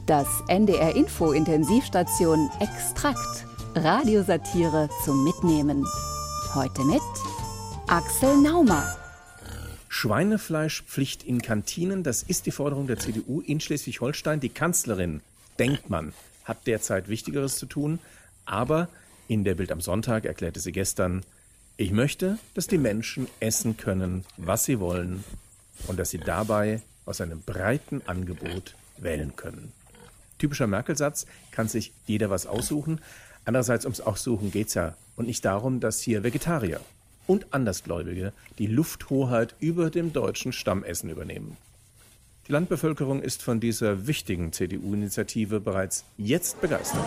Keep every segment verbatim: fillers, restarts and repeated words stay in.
Das N D R Info Intensivstation Extrakt. Radiosatire zum Mitnehmen. Heute mit Axel Naumer. Schweinefleischpflicht in Kantinen, das ist die Forderung der C D U in Schleswig-Holstein. Die Kanzlerin, denkt man, hat derzeit Wichtigeres zu tun. Aber in der Bild am Sonntag erklärte sie gestern, ich möchte, dass die Menschen essen können, was sie wollen und dass sie dabei aus einem breiten Angebot wählen können. Typischer Merkel-Satz, kann sich jeder was aussuchen. Andererseits ums Aussuchen geht's ja und nicht darum, dass hier Vegetarier und Andersgläubige die Lufthoheit über dem deutschen Stammessen übernehmen. Die Landbevölkerung ist von dieser wichtigen C D U-Initiative bereits jetzt begeistert.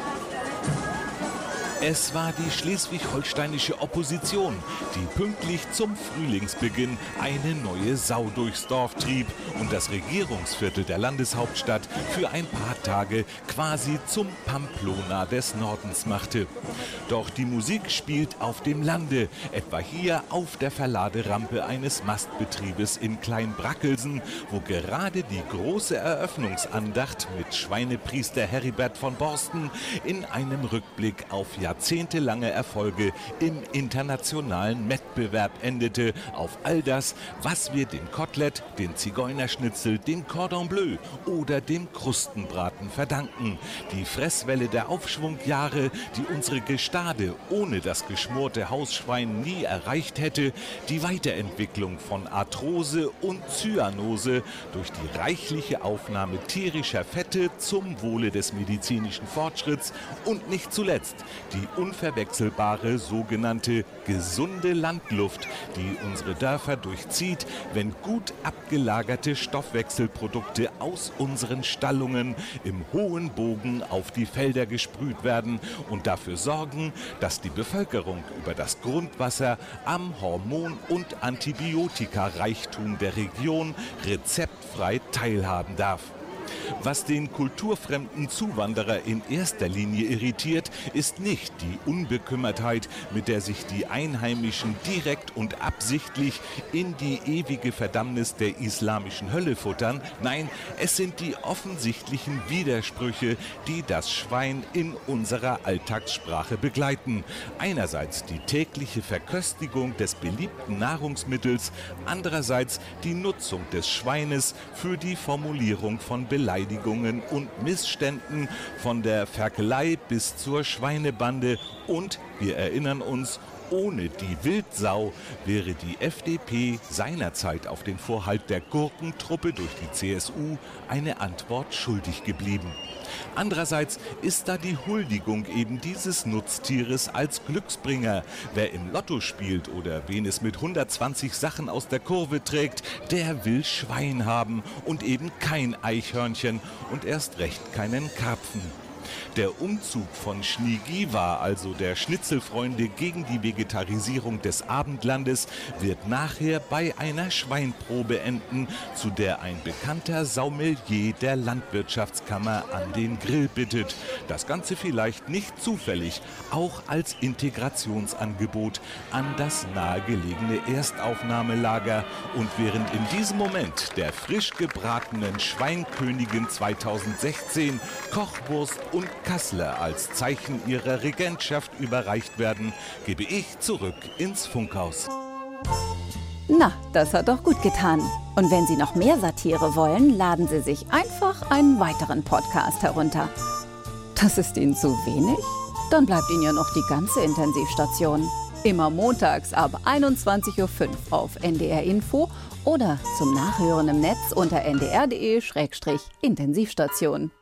Es war die schleswig-holsteinische Opposition, die pünktlich zum Frühlingsbeginn eine neue Sau durchs Dorf trieb und das Regierungsviertel der Landeshauptstadt für ein paar Tage quasi zum Pamplona des Nordens machte. Doch die Musik spielt auf dem Lande, etwa hier auf der Verladerampe eines Mastbetriebes in Kleinbrackelsen, wo gerade die große Eröffnungsandacht mit Schweinepriester Heribert von Borsten in einem Rückblick auf jahrzehntelange Erfolge im internationalen Wettbewerb endete, auf all das, was wir dem Kotelett, dem Zigeunerschnitzel, dem Cordon Bleu oder dem Krustenbraten verdanken. Die Fresswelle der Aufschwungjahre, die unsere Gestade ohne das geschmorte Hausschwein nie erreicht hätte, die Weiterentwicklung von Arthrose und Zyanose durch die reichliche Aufnahme tierischer Fette zum Wohle des medizinischen Fortschritts und nicht zuletzt die unverwechselbare sogenannte gesunde Landluft, die unsere Dörfer durchzieht, wenn gut abgelagerte Stoffwechselprodukte aus unseren Stallungen im hohen Bogen auf die Felder gesprüht werden und dafür sorgen, dass die Bevölkerung über das Grundwasser am Hormon- und Antibiotikareichtum der Region rezeptfrei teilhaben darf. Was den kulturfremden Zuwanderer in erster Linie irritiert, ist nicht die Unbekümmertheit, mit der sich die Einheimischen direkt und absichtlich in die ewige Verdammnis der islamischen Hölle futtern. Nein, es sind die offensichtlichen Widersprüche, die das Schwein in unserer Alltagssprache begleiten. Einerseits die tägliche Verköstigung des beliebten Nahrungsmittels, andererseits die Nutzung des Schweines für die Formulierung von Beleidigungen und Missständen, von der Ferkelei bis zur Schweinebande. Und wir erinnern uns, ohne die Wildsau wäre die F D P seinerzeit auf den Vorhalt der Gurkentruppe durch die C S U eine Antwort schuldig geblieben. Andererseits ist da die Huldigung eben dieses Nutztieres als Glücksbringer. Wer im Lotto spielt oder wen es mit hundertzwanzig Sachen aus der Kurve trägt, der will Schwein haben und eben kein Eichhörnchen und erst recht keinen Karpfen. Der Umzug von Schniegiwa, also der Schnitzelfreunde, gegen die Vegetarisierung des Abendlandes wird nachher bei einer Schweinprobe enden, zu der ein bekannter Sommelier der Landwirtschaftskammer an den Grill bittet. Das Ganze vielleicht nicht zufällig, auch als Integrationsangebot an das nahegelegene Erstaufnahmelager. Und während in diesem Moment der frisch gebratenen Schweinkönigin zweitausendsechzehn Kochwurst und Kassler als Zeichen ihrer Regentschaft überreicht werden, gebe ich zurück ins Funkhaus. Na, das hat doch gut getan. Und wenn Sie noch mehr Satire wollen, laden Sie sich einfach einen weiteren Podcast herunter. Das ist Ihnen zu wenig? Dann bleibt Ihnen ja noch die ganze Intensivstation. Immer montags ab einundzwanzig Uhr fünf auf N D R Info oder zum Nachhören im Netz unter n d r punkt d e slash intensivstation.